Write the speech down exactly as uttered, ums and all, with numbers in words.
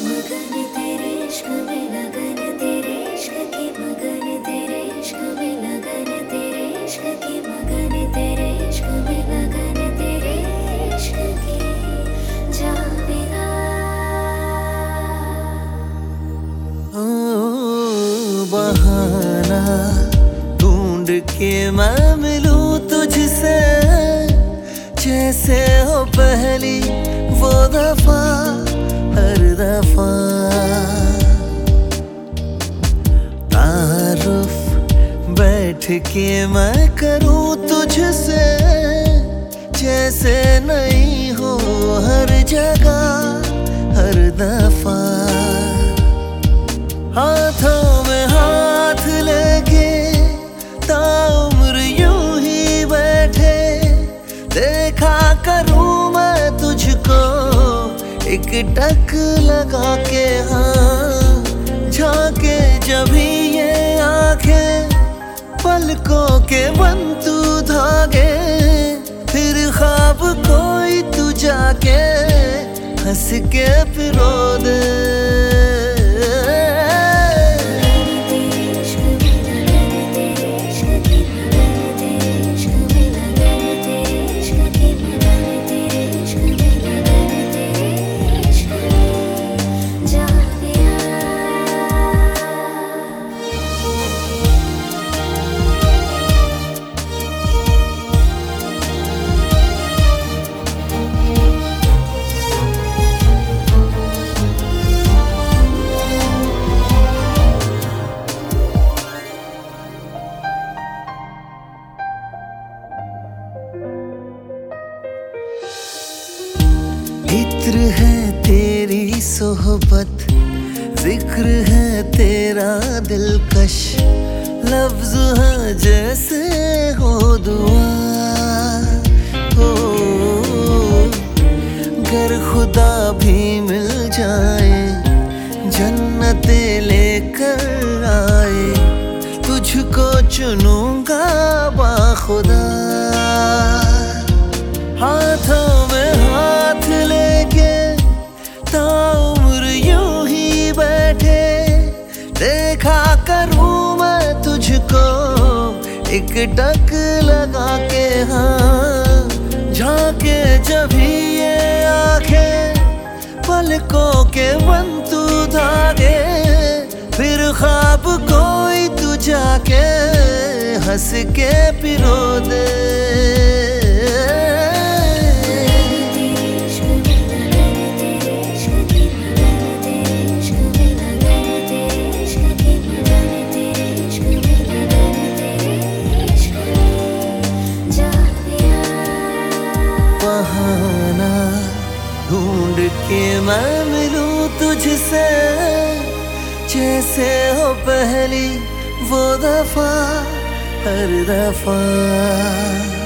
मगन तेरे इश्क में लगन तेरे इश्क की मगन तेरे इश्क में लगन तेरे इश्क की मगन तेरे इश्क में लगन तेरे इश्क की जाविदा। ओ बहाना ढूंढ के मैं मिलूं तुझसे, जैसे हो पहली वो दफा हर दफा। तारुफ बैठ के मैं करूं तुझसे, जैसे नहीं हो हर जगह हर दफा। हाथों में हाथ लेके ताउम्र यूं ही बैठे, देखा करूं मैं तुझको एक टक लगा के। हाँ झांके जभी ये आंखें पलकों के बनतू धागे, फिर ख्वाब कोई तू जाके हंस के पिरो दे। इत्र है तेरी सोहबत, जिक्र है तेरा दिलकश, लफ्ज है जैसे हो दुआ। हो गर खुदा भी मिल जाए जन्नते लेकर आए, तुझको चुनूंगा बाखुदा। हाथों में हाथ लेके ताउम्र यूं ही बैठे, देखा करूं मैं तुझको एक टक लगा के। हाँ झांके जभी ये आंखें पलकों के बनतू धागे, फिर ख्वाब कोई तू जाके हंस के पिरो दे। बहाना ढूंढ के मैं मिलूं तुझसे, जैसे हो पहली वो दफा हर दफा।